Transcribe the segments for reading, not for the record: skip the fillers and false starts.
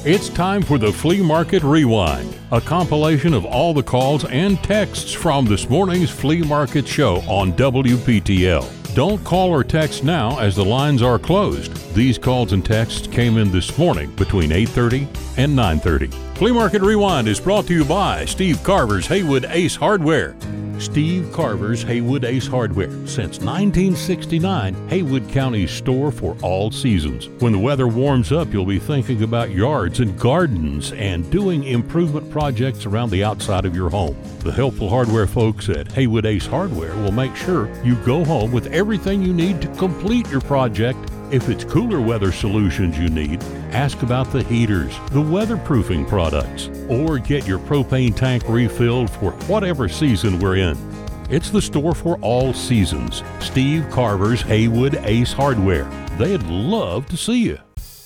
It's time for the Flea Market Rewind, a compilation of all the calls and texts from this morning's Flea Market show on WPTL. Don't call or text now as the lines are closed. These calls and texts came in this morning between 8:30 and 9:30. Flea Market Rewind is brought to you by Steve Carver's Haywood Ace Hardware. Steve Carver's Haywood Ace Hardware. Since 1969, Haywood County's store for all seasons. When the weather warms up, you'll be thinking about yards and gardens and doing improvement projects around the outside of your home. The helpful hardware folks at Haywood Ace Hardware will make sure you go home with everything you need to complete your project. If it's cooler weather solutions you need, ask about the heaters, the weatherproofing products, or get your propane tank refilled for whatever season we're in. It's the store for all seasons. Steve Carver's Haywood Ace Hardware. They'd love to see you.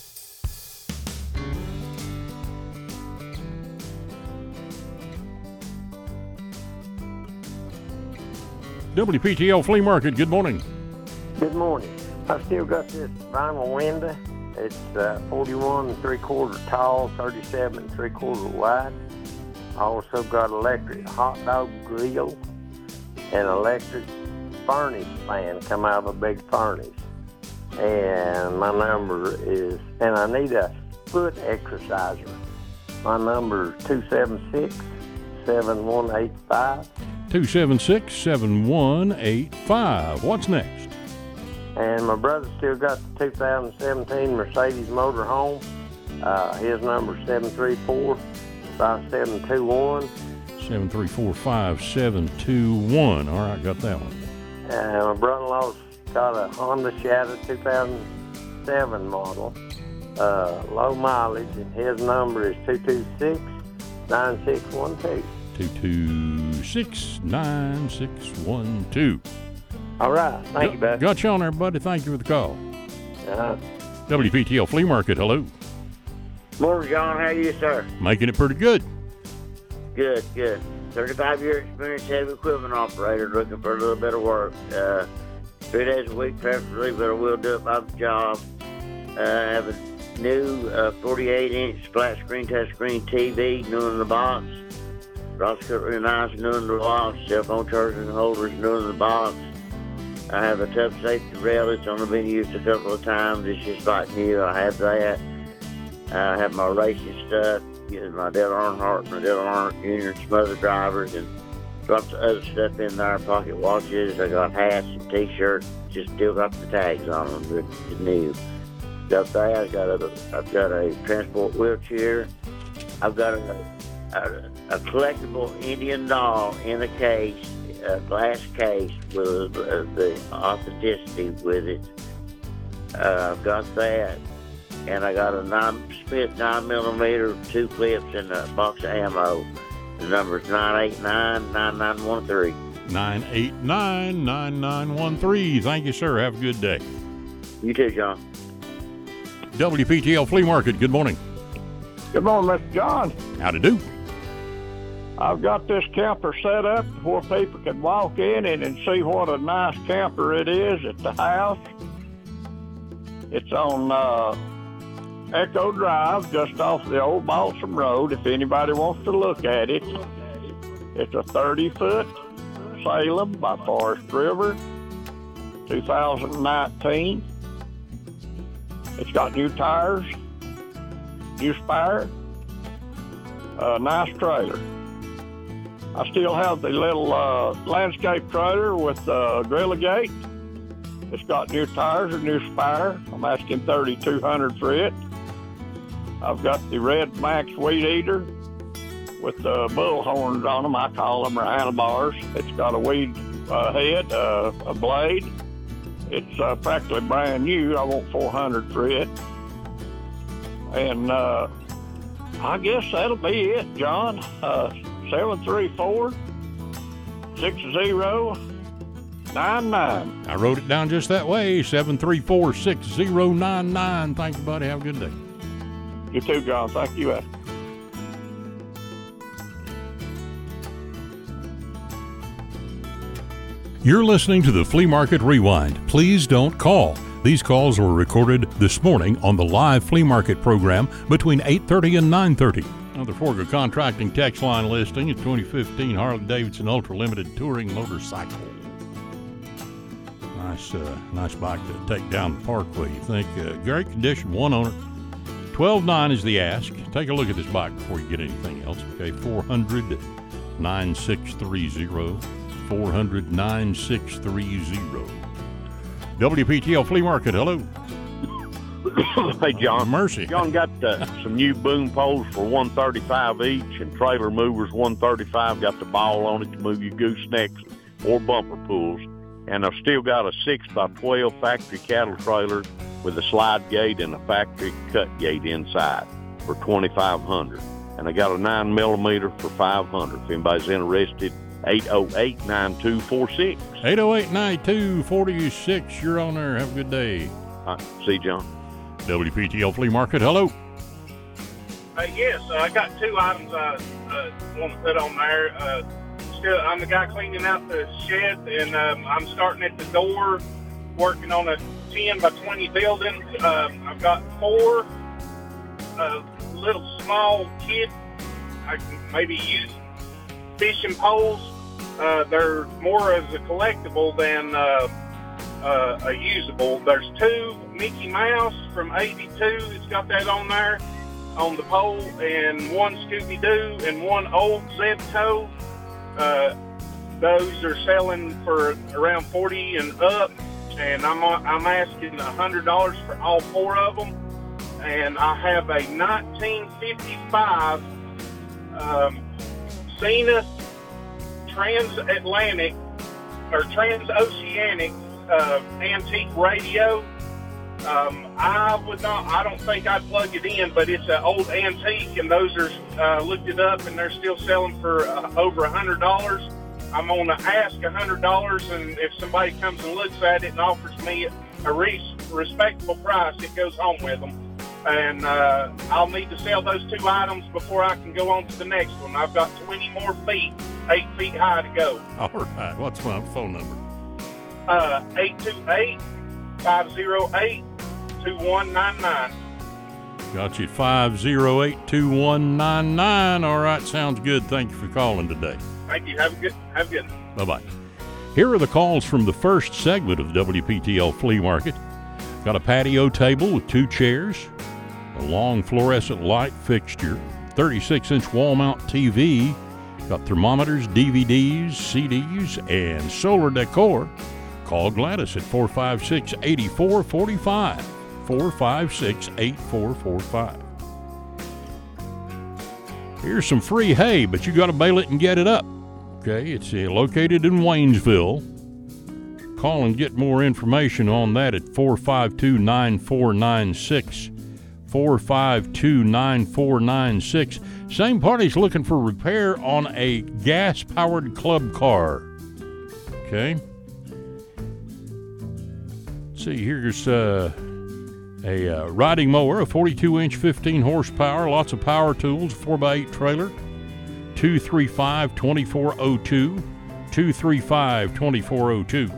WPTL Flea Market, good morning. Good morning. I've still got this vinyl window. It's 41 3/4 tall, 37 3/4 wide. I also got electric hot dog grill and electric furnace fan come out of a big furnace. And my number is, and I need a foot exerciser. My number is 276-7185. 276-7185. What's next? And my brother still got the 2017 Mercedes motorhome. His number is 734-5721. 734-5721. All right, got that one. And my brother-in-law's got a Honda Shadow 2007 model, low mileage, and his number is 226-9612. 226-9612. All right. Thank you, bud. Got you on there, buddy. Thank you for the call. Uh-huh. WPTL Flea Market, hello. Morning, John. How are you, sir? Making it pretty good. Good. 35-year experience heavy equipment operator looking for a little bit of work. 3 days a week, preferably, but I will do it by the job. I have a new 48-inch flat screen, touchscreen TV, new in the box. Ross cutlery knives, new in the box. Cell phone chargers and holders, new in the box. I have a tough safety rail. It's only been used a couple of times. It's just like new. I have that. I have my racing stuff, my Dale Earnhardt, my Dale Earnhardt Jr., and some other drivers, and lots of other stuff in there, pocket watches. I got hats and T-shirts. Just still got the tags on them, but it's new. Got that. I've got a transport wheelchair. I've got a collectible Indian doll in a case, a glass case with the authenticity with it. I've got that, and I got a Smith 9mm, 2 clips, and a box of ammo. The number is 989-9913. 989-9913. Thank you, sir. Have a good day. You too, John. WPTL Flea Market, good morning. Good morning, Mr. John. Howdy do. I've got this camper set up where people can walk in and see what a nice camper it is at the house. It's on Echo Drive, just off the old Balsam Road, if anybody wants to look at it. It's a 30-foot Salem by Forest River, 2019. It's got new tires, new spire, a nice trailer. I still have the little landscape trailer with Gorilla Gate. It's got new tires and new spire. I'm asking $3,200 for it. I've got the Red Max Weed Eater with the bull horns on them. I call them, or handlebars. It's got a weed head, a blade. It's practically brand new. I want $400 for it. And I guess that'll be it, John. 734-6099. I wrote it down just that way, 734-6099. Thank you, buddy. Have a good day. You too, John. Thank you. You're listening to the Flea Market Rewind. Please don't call. These calls were recorded this morning on the live flea market program between 8:30 and 9:30. Another Forga Contracting text line listing, a 2015 Harley-Davidson Ultra Limited Touring Motorcycle. Nice bike to take down the parkway, you think. Great condition, one owner. $12,900 is the ask. Take a look at this bike before you get anything else. Okay, 400-9630. 400-9630. WPTL Flea Market, hello. Hey, John. Mercy. John got some new boom poles for $135 each, and trailer movers $135. Got the ball on it to move your goosenecks or bumper pulls. And I've still got a 6x12 factory cattle trailer with a slide gate and a factory cut gate inside for $2,500. And I got a 9mm for $500. If anybody's interested, 808-9246. 808-9246. You're on there. Have a good day. See you, John. WPTL Flea Market, hello. Yes, I got two items I want to put on there. I'm the guy cleaning out the shed, and I'm starting at the door, working on a 10 by 20 building. I've got 4 little small kid, I can maybe use fishing poles. They're more as a collectible than a usable. There's 2 Mickey Mouse from '82. It's got that on there on the pole, and 1 Scooby-Doo and 1 old Zebto. Those are selling for around $40 and up, and I'm asking $100 for all 4 of them. And I have a 1955 Zenith transatlantic or transoceanic antique radio. I don't think I'd plug it in, but it's an old antique, and those are looked it up, and they're still selling for over $100. I'm going to ask $100, and if somebody comes and looks at it and offers me a respectable price, it goes home with them. And I'll need to sell those 2 items before I can go on to the next one. I've got 20 more feet, 8 feet high to go. All right. What's my phone number? 828-508-2199. Got you, 508-2199. All right, sounds good. Thank you for calling today. Thank you. Have a good one. Bye-bye. Here are the calls from the first segment of WPTL Flea Market. Got a patio table with 2 chairs, a long fluorescent light fixture, 36-inch wall-mount TV, got thermometers, DVDs, CDs, and solar decor. Call Gladys at 456-8445, 456-8445. Here's some free hay, but you got to bale it and get it up. Okay, it's located in Waynesville. Call and get more information on that at 452-9496, 452-9496. Same party's looking for repair on a gas-powered club car. Okay. Let's see, here's a riding mower, a 42-inch, 15 horsepower, lots of power tools, 4x8 trailer, 235-2402, 235-2402.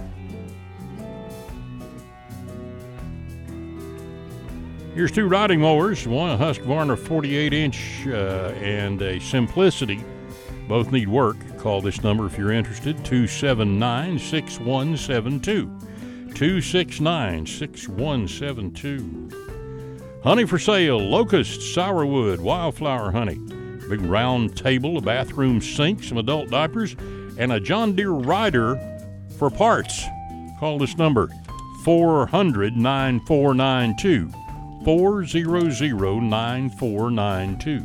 Here's 2 riding mowers, one a Husqvarna 48-inch and a Simplicity. Both need work. Call this number if you're interested, 279-6172. 269-6172. Honey for sale, locust, sourwood, wildflower honey. Big round table, a bathroom sink, some adult diapers, and a John Deere rider for parts. Call this number, 400-9492. 400-9492.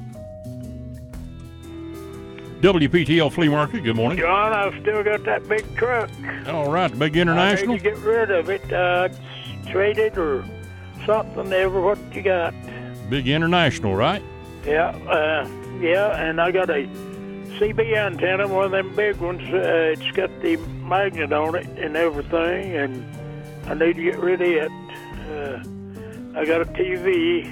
WPTL Flea Market, good morning. John, I've still got that big truck. All right, big international. I need to get rid of it. Trade it or something, ever what you got. Big international, right? Yeah, and I got a CB antenna, one of them big ones. It's got the magnet on it and everything, and I need to get rid of it. I got a TV,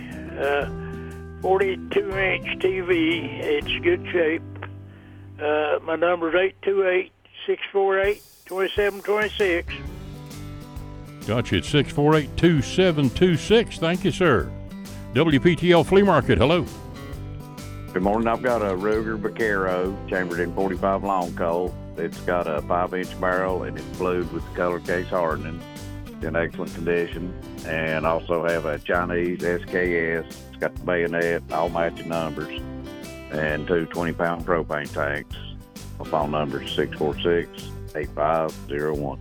42-inch TV. It's good shape. My number's 828-648-2726. Got you at 648-2726. Thank you, sir. WPTL Flea Market, hello. Good morning. I've got a Ruger Vaquero chambered in 45 long coal. It's got a 5-inch barrel and it's blued with the color case hardening. It's in excellent condition. And also have a Chinese SKS. It's got the bayonet, all matching numbers, and 2 20-pound propane tanks. My phone number is 646-8501.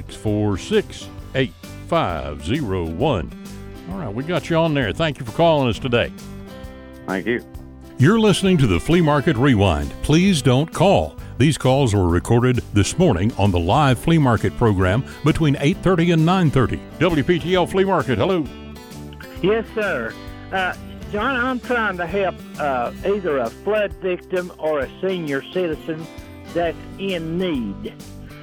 646-8501. All right, we got you on there. Thank you for calling us today. Thank you. You're listening to the Flea Market Rewind. Please don't call. These calls were recorded this morning on the live flea market program between 8:30 and 9:30. WPTL Flea Market, hello. Yes, sir. John, I'm trying to help either a flood victim or a senior citizen that's in need.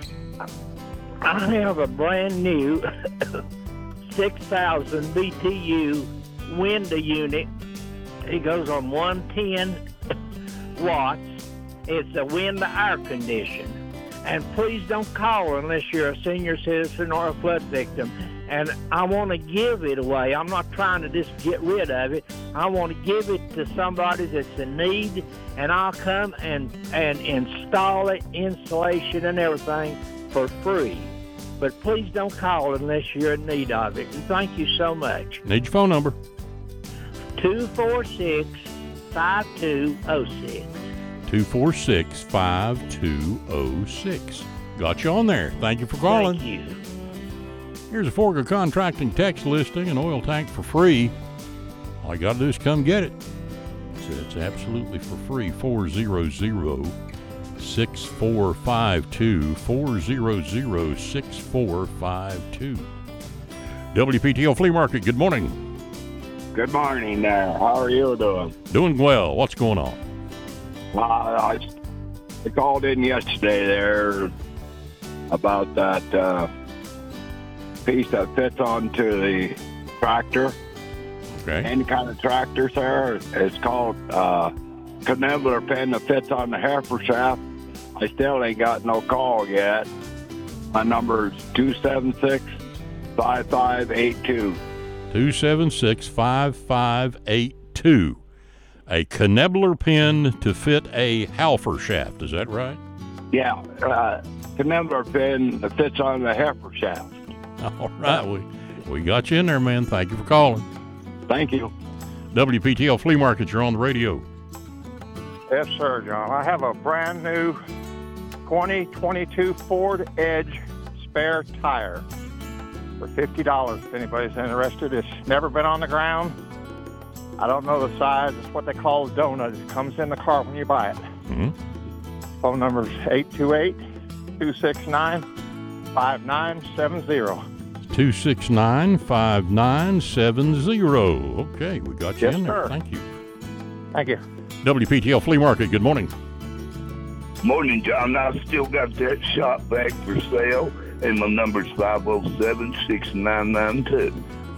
I have a brand new 6,000 BTU window unit. It goes on 110 watts. It's a window air condition. And please don't call unless you're a senior citizen or a flood victim. And I want to give it away. I'm not trying to just get rid of it. I want to give it to somebody that's in need, and I'll come and install it, installation and everything for free. But please don't call unless you're in need of it. And thank you so much. Need your phone number. 246-5206. 246-5206. Got you on there. Thank you for calling. Thank you. Here's a Forger Contracting text listing, an oil tank for free. All you got to do is come get it. It's absolutely for free. 400-6452. 400-6452. WPTL Flea Market, good morning. Good morning there. How are you doing? Doing well. What's going on? I called in yesterday there about that piece that fits onto the tractor. Okay. Any kind of tractor, sir. It's called Knebler pin that fits on the heifer shaft. I still ain't got no call yet. My number is 276-5582. 276-5582. A Knebler pin to fit a halfer shaft. Is that right? Yeah, Knebler pin that fits on the heifer shaft. All right. We got you in there, man. Thank you for calling. Thank you. WPTL Flea Market, you're on the radio. Yes, sir, John. I have a brand new 2022 Ford Edge spare tire for $50 if anybody's interested. It's never been on the ground. I don't know the size. It's what they call a donut. It comes in the car when you buy it. Mm-hmm. Phone number is 828-269-5970. 269-5970. Okay, we got you Yes, in there. sir. Thank you. Thank you. WPTL Flea Market, good morning. Morning, John. I still got that shop vac for sale, and my number's 507-6992.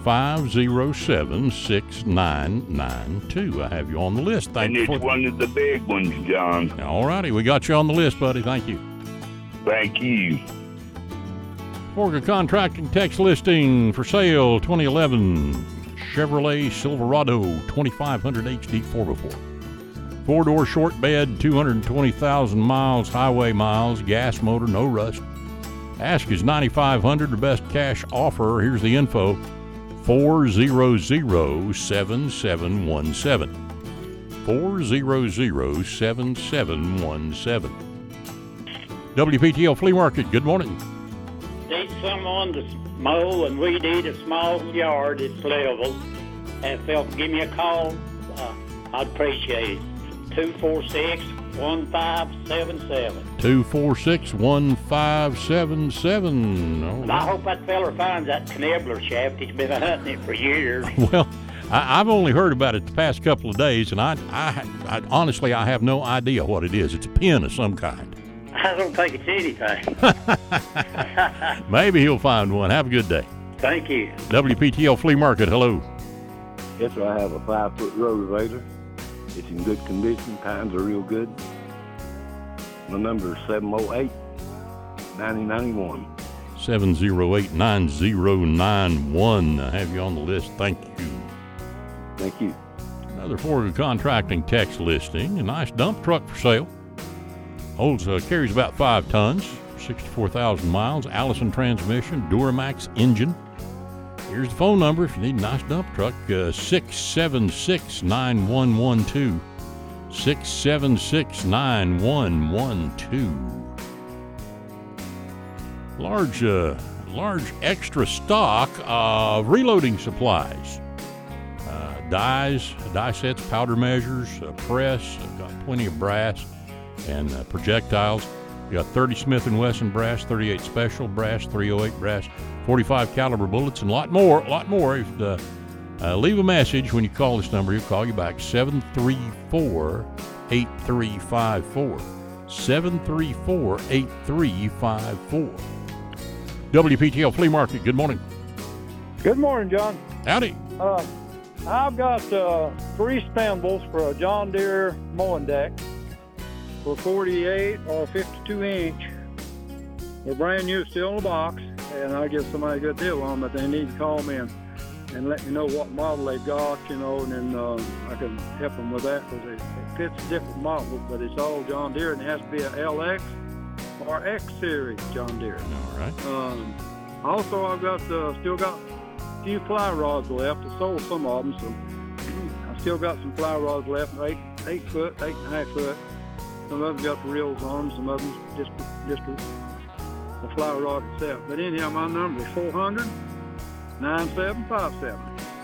507-6992. I have you on the list. Thank and you. it's one of the big ones, John. All righty, we got you on the list, buddy. Thank you. Thank you. Forger Contracting text listing for sale 2011 Chevrolet Silverado 2500 HD 4x4. 4-door short bed, 220,000 miles, highway miles, gas motor, no rust. Ask is $9,500, the best cash offer. Here's the info. 400-7717. 400-7717. WPTL Flea Market, good morning. Need someone to mow and weed eat a small yard at level. And if they'll give me a call, I'd appreciate it. 246-1577. 246-1577. And I hope that feller finds that Knebler shaft. He's been hunting it for years. Well, I've only heard about it the past couple of days, and I honestly, I have no idea what it is. It's a pin of some kind. I don't think it's anything. Maybe he'll find one. Have a good day. Thank you. WPTL Flea Market, hello. Yes, sir. I have a 5-foot rotavator. It's in good condition. Times are real good. My number is 708-9091. 708-9091. I have you on the list. Thank you. Thank you. Another Forga Contracting text listing. A nice dump truck for sale. Carries about 5 tons, 64,000 miles, Allison transmission, Duramax engine. Here's the phone number if you need a nice dump truck, 676-9112. 676-9112. Large extra stock of reloading supplies. Dies, die sets, powder measures, press. I've got plenty of brass and projectiles. You got 30 Smith & Wesson brass, 38 Special brass, 308 brass, 45 caliber bullets, and a lot more. If leave a message when you call this number, he'll call you back. 734-8354. 734-8354. WPTL Flea Market, good morning. Good morning, John. Howdy. I've got 3 spindles for a John Deere mowing deck for 48 or 52 inch. They're brand new, still in the box, and I give somebody a good deal on them, but they need to call me and let me know what model they've got, and then I can help them with that, because it fits different models, but it's all John Deere, and it has to be a LX or X series John Deere. All right. Also, I've got still got a few fly rods left. I sold some of them, so I still got some fly rods left, 8 foot, 8.5 foot. Some of them got the reels on them, some of them just the fly rod itself. But anyhow, my number is 400-9757.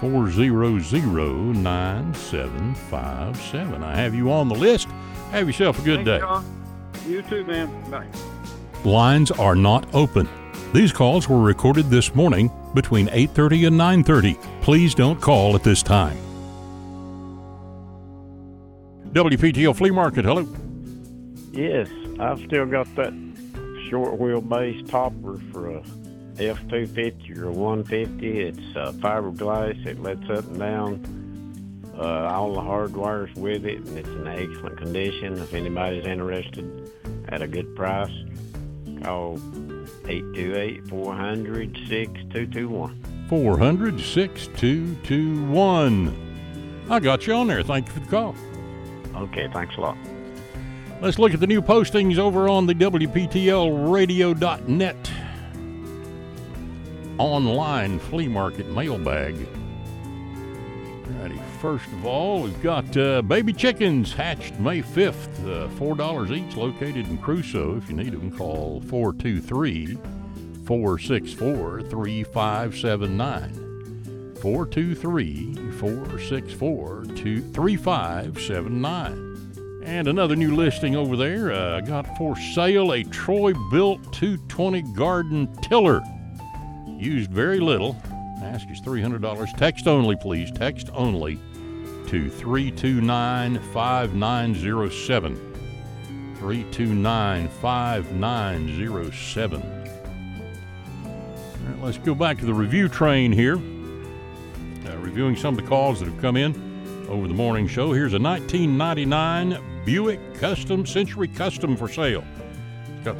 400-9757. I have you on the list. Have yourself a good day. John. You too, man. Bye. Lines are not open. These calls were recorded this morning between 8:30 and 9:30. Please don't call at this time. WPTL Flea Market, hello. Yes, I've still got that short wheelbase topper for a F250 or 150. It's fiberglass. It lets up and down. All the hardwire's with it, and it's in excellent condition. If anybody's interested at a good price, call 828-400-6221. 400-6221. I got you on there. Thank you for the call. Okay, thanks a lot. Let's look at the new postings over on the WPTLradio.net online flea market mailbag. Alrighty, first of all, we've got baby chickens hatched May 5th, $4 each, located in Crusoe. If you need them, call 423-464-3579. 423-464-3579. And another new listing over there. Got for sale a Troy-built 220 garden tiller. Used very little. Ask is $300. Text only, please. Text only to 329-5907. 329-5907. All right, let's go back to the review train here. Reviewing some of the calls that have come in over the morning show. Here's a 1999 Buick Century Custom for sale. It's got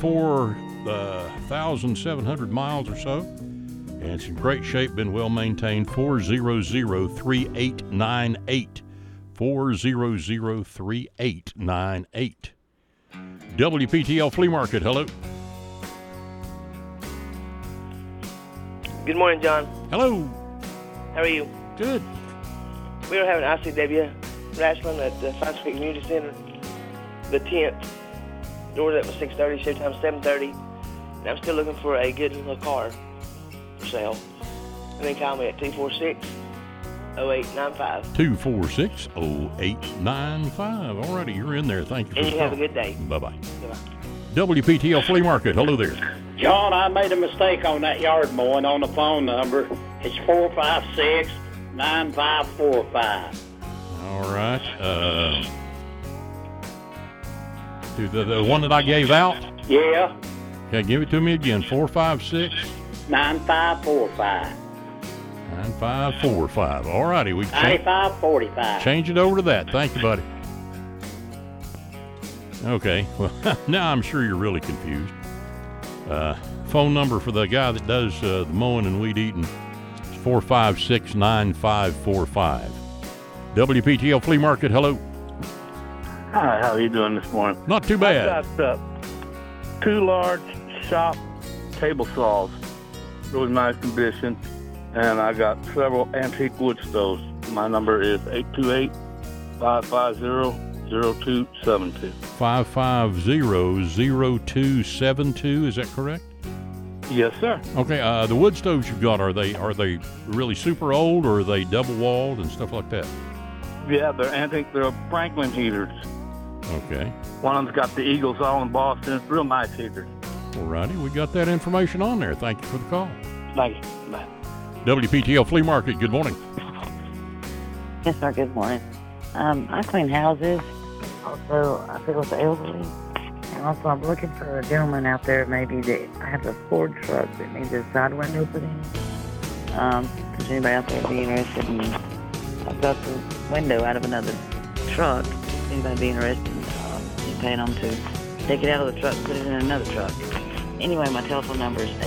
74,700 miles or so. And it's in great shape, been well maintained. 400-3898. 400-3898. WPTL Flea Market, hello. Good morning, John. Hello. How are you? Good. We were having ICW wrestling at the Fox Creek Community Center, the 10th. Doors up at 6:30, showtime 7:30. And I'm still looking for a good little car for sale. And then call me at 246-0895. 246-0895. Alrighty, you're in there. Thank you for and the you call. have a good day. Bye-bye. Bye-bye. WPTL Flea Market, hello there. John, I made a mistake on that yard mowing on the phone number. It's 456-9545. All right. The one that I gave out? Yeah. Okay, give it to me again. 456 9545. 9545. All righty. 9545. Change it over to that. Thank you, buddy. Okay. Well, now I'm sure you're really confused. Phone number for the guy that does the mowing and weed eating is 456-9545. WPTL Flea Market, hello. Hi, how are you doing this morning? Not too bad. I've got 2 large shop table saws, really nice condition, and I got several antique wood stoves. My number is 828-550-0272. 550-0272, is that correct? Yes, sir. Okay, the wood stoves you've got, are they really super old, or are they double walled and stuff like that? Yeah, they're antique. They're Franklin heaters. Okay. One of them's got the Eagles all embossed in it. Real nice heaters. All righty, we got that information on there. Thank you for the call. Thank you. Bye. WPTL Flea Market, good morning. Yes, sir, good morning. I clean houses. Also, I fiddle with the elderly. And also, I'm looking for a gentleman out there maybe that has a Ford truck that needs a side window put in. Does anybody out there be interested in... I've got the window out of another truck. Anybody be interested in paying them to take it out of the truck and put it in another truck? Anyway, my telephone number is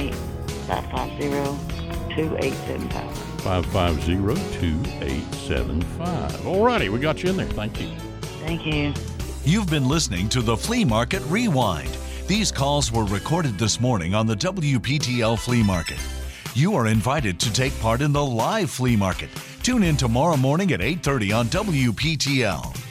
828-550-2875. 550-2875. All righty, we got you in there. Thank you. Thank you. You've been listening to the Flea Market Rewind. These calls were recorded this morning on the WPTL Flea Market. You are invited to take part in the live flea market. Tune in tomorrow morning at 8:30 on WPTL.